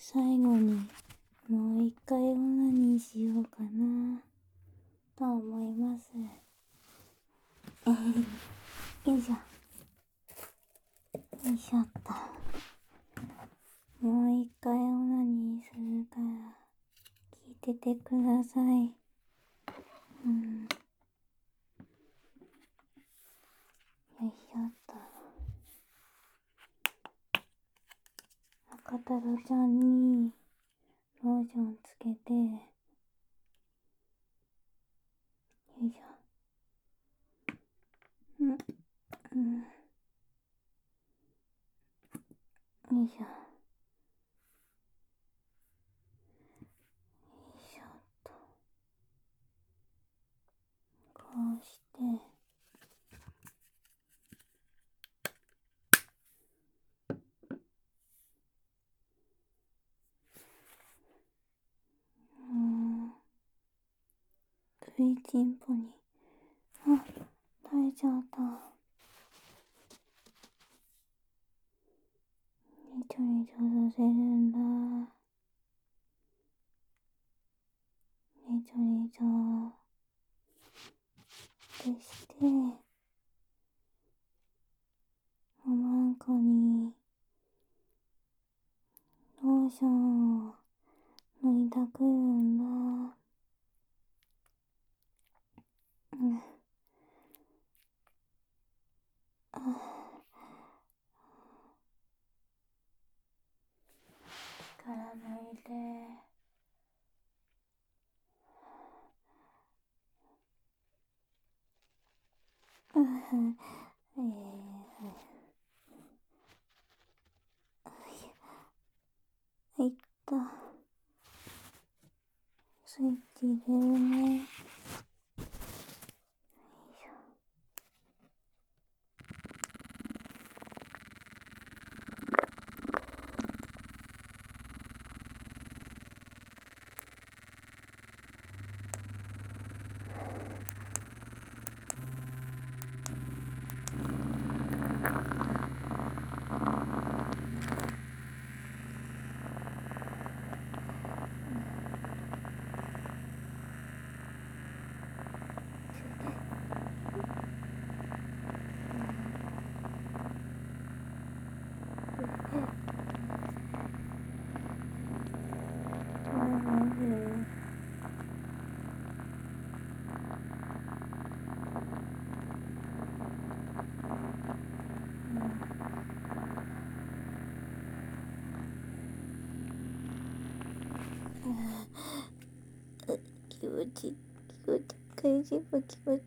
最後にもう一回オナニーしようかなと思います。よいしょ。よいしょっと。もう一回オナニーするから聞いててください。よいしょっと。赤太郎ちゃんにローションつけて、よいしょ。よいしょ。よいしょっと。こうして、食いちんぽに、耐えちゃった。にちょにちょさせるんだ。にちょにちょってして、おまんこにローションを塗りたくるんだ。力抜いて、いった。スイッチ入れるね。よいしょ。気持ちいい、気持ちいい、怪人も気持ちいい。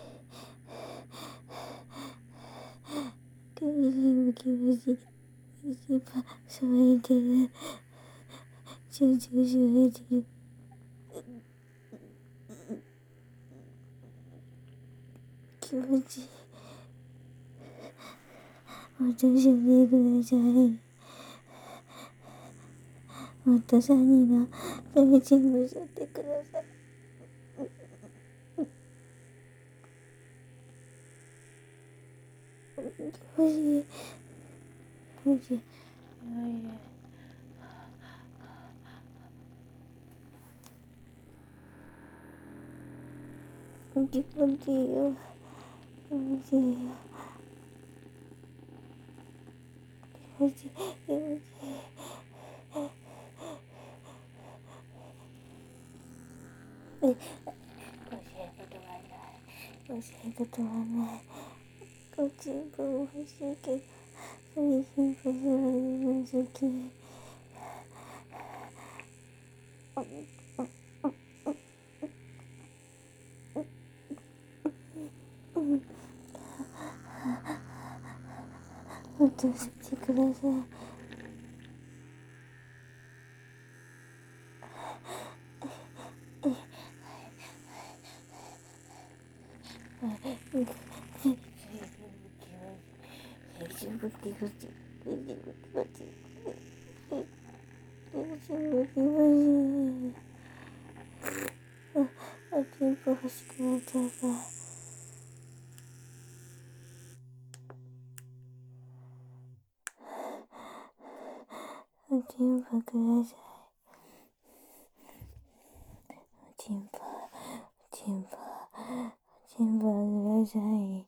怪人も気持ちいい。怪人も騒いでる。ちょ騒いでる。気持ちいい。私にください。もっと3人の怪人もしってください。気持ちいい。気持ちいい。気持ちいいよ。気持ちいいよ。気持ちいい。気持ちいい。教えることはない。教えることはない。ごちんぽも欲しいけど、最近こそは好き。もっと吸ってください。おちんぽ欲しくなっちゃった。 おちんぽください。おちんぽ、おちんぽ、おちんぽください。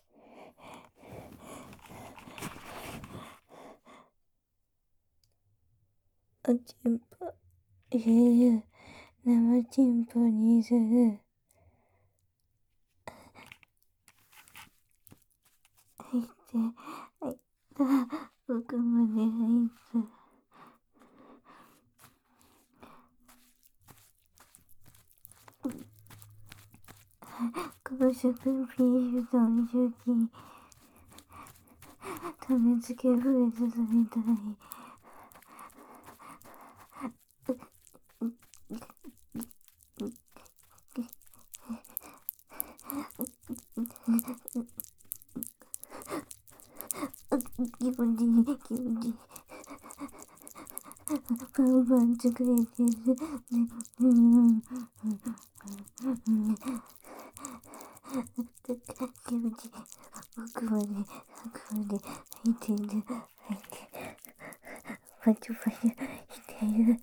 おちんぽ、生ちんぽにする。入って、入った。奥まで入った。公爵ビーフと重機、種付け増えてされたい。気持ちいい、気持ちいい。パンパン作れてる。気持ちいい。奥まで入っている。入って、パチパチしている。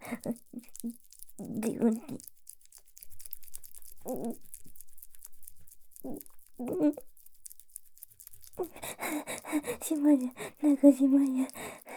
気持ちいい。島や、中島や。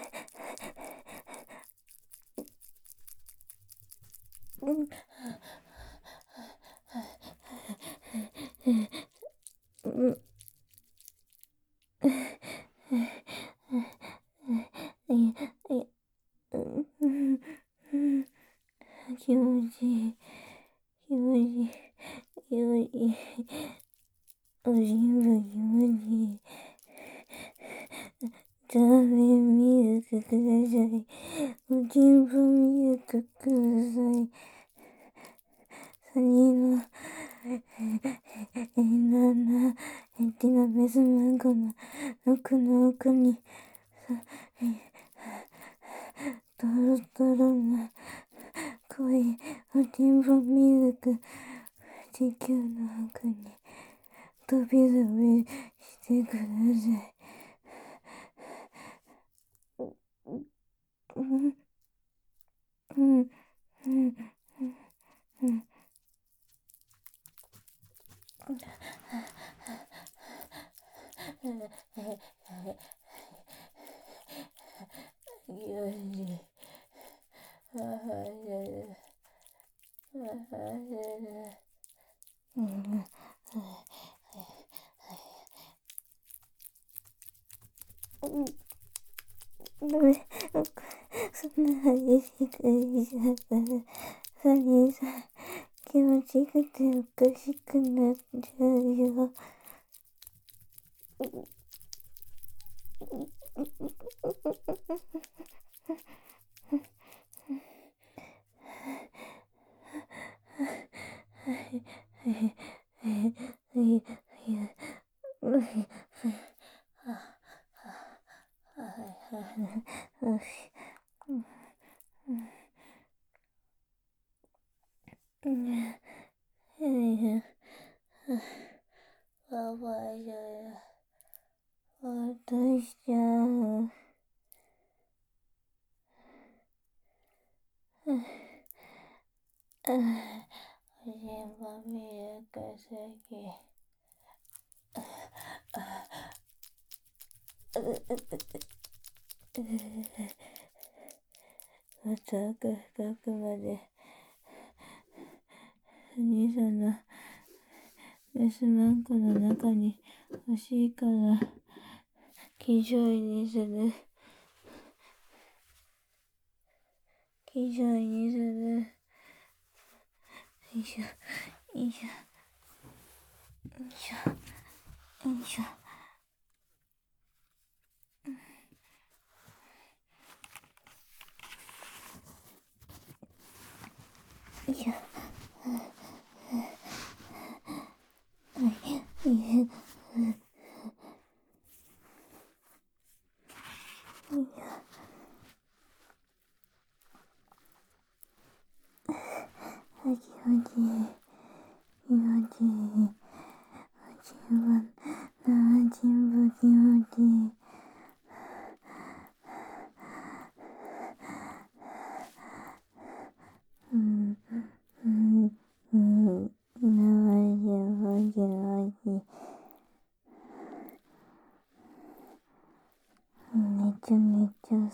気持ちいい。気持ちいい。気持ちいい。おしんぽ気持ちいい。ラーメンミルクください。おちんぽミルクください。サニの、大きなメスマンコの奥の奥に、トロトロな濃いおちんぽミルク、地球の奥に飛び飛びしてください。うんうんうんうんごめん、そんな激しくしちゃったら、サニーさん、気持ちよくておかしくなっちゃうよ。パパじゃ私じゃん。おしんぽミルク好き。また深くまで、兄さんのメスマンコの中に欲しいから、気丈にする。気丈にする。よいしょ、よいしょ、よいしょ、よいしょ。よいしょ。気持ちいい。気持ちいい。おちんぽ、生ちんぽ気持ちいい。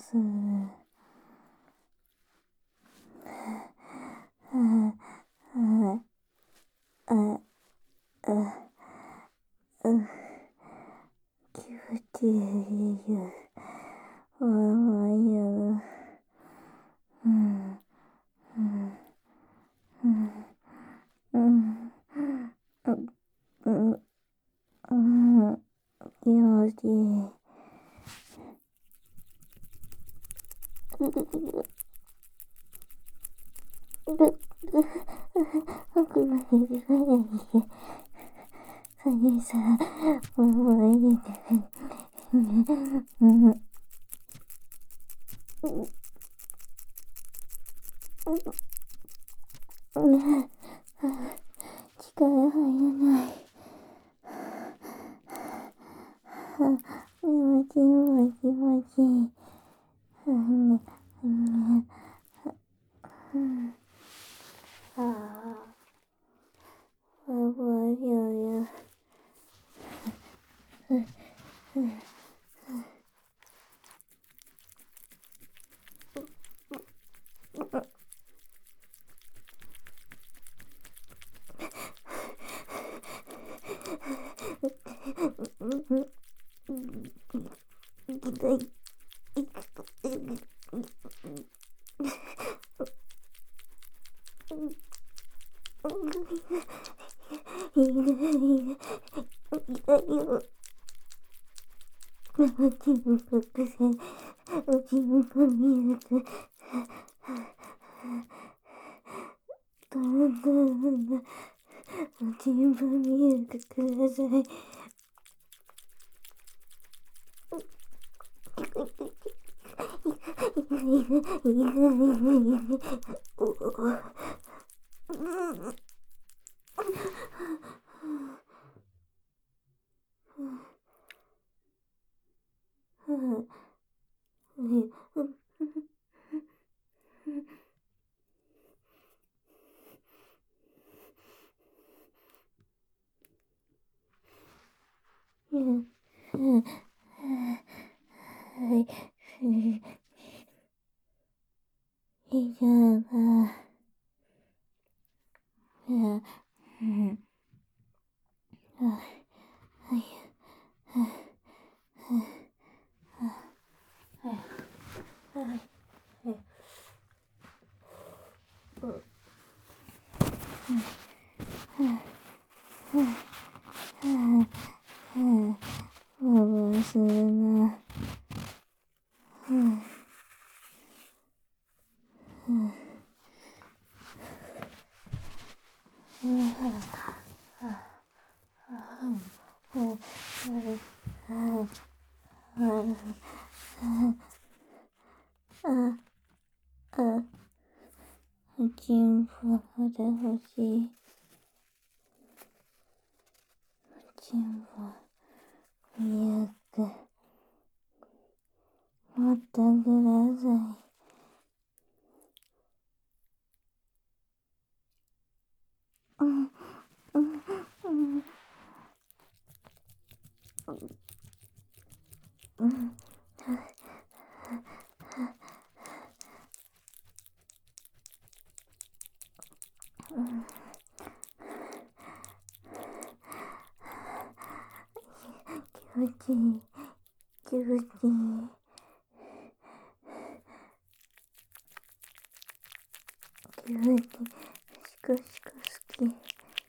す。ああああ気持ちいいよ。わわよ。うんうんうんうんうんうん気持ちいい。僕の指がいい。神さん、もういいで。力入らない。気持ちいい、気持ちいい。ああ、わわよよ。全部見てください。はい、以上が、もうするな。進歩で欲しい。進歩、ミルク、もっとください。気持ちいい、気持ちいい。気持ちいい。シコシコ好き。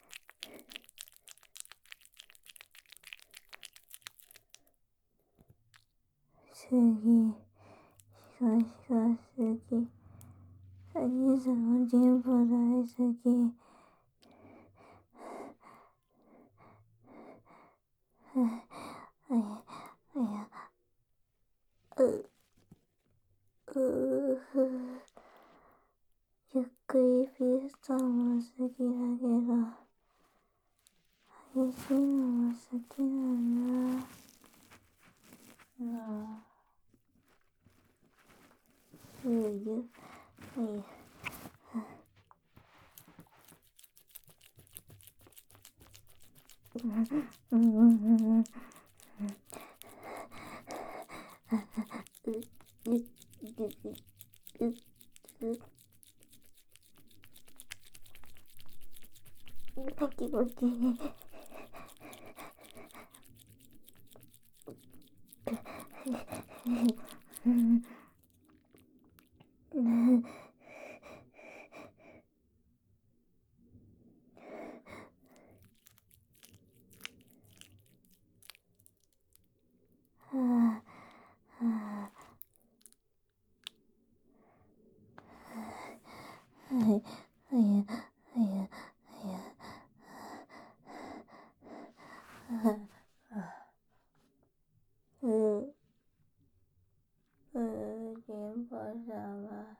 好き。シコシコ好き。サニーさんも進歩大好き。ゆっくりピストンも好きだけど、激しいのも好きなんだ。 気持ちいい。金宝様、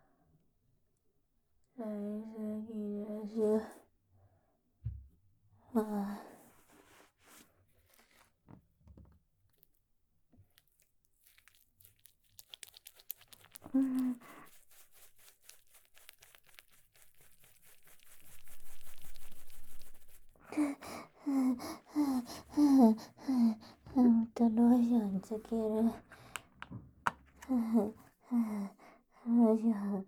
大好きです。ローションつける。ローション。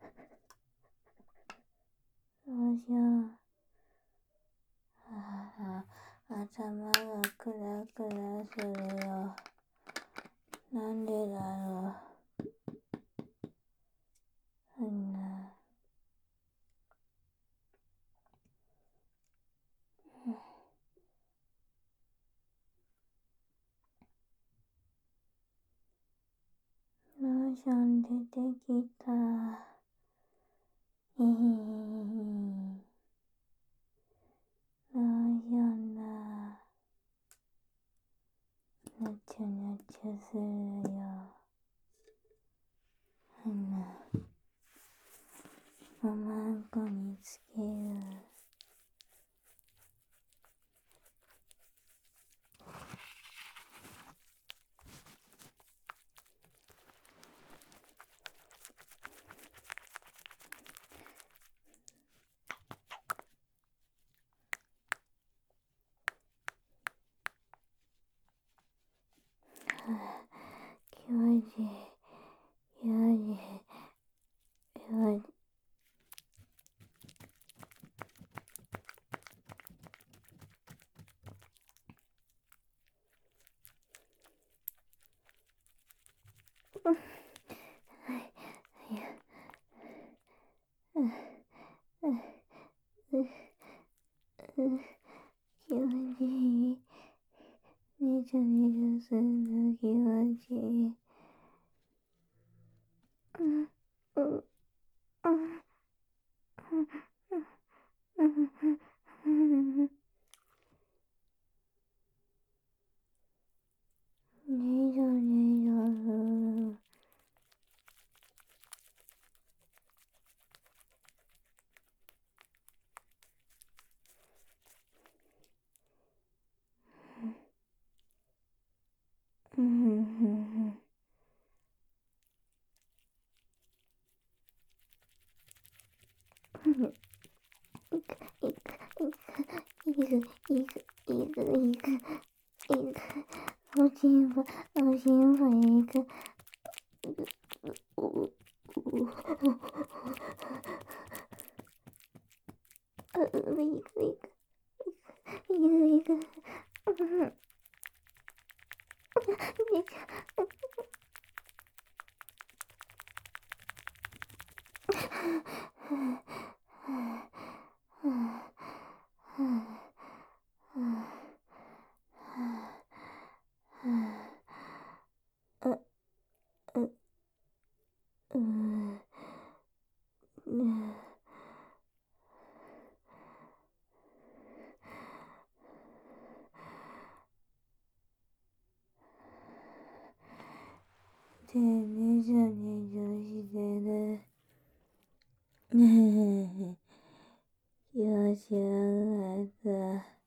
頭がクラクラするよ。なんでだろう。ローション出てきた。ローションだ。ぬちゅぬちゅするよ。おまんこにつける。気持ちいい。気持ちいい。気持ちいい。気持ちいい。ねちゃねちゃするの気持ちいい。ねちゃねちゃする。おしんぽいく。で、ねちゃねちゃしてる。気持ちよかった。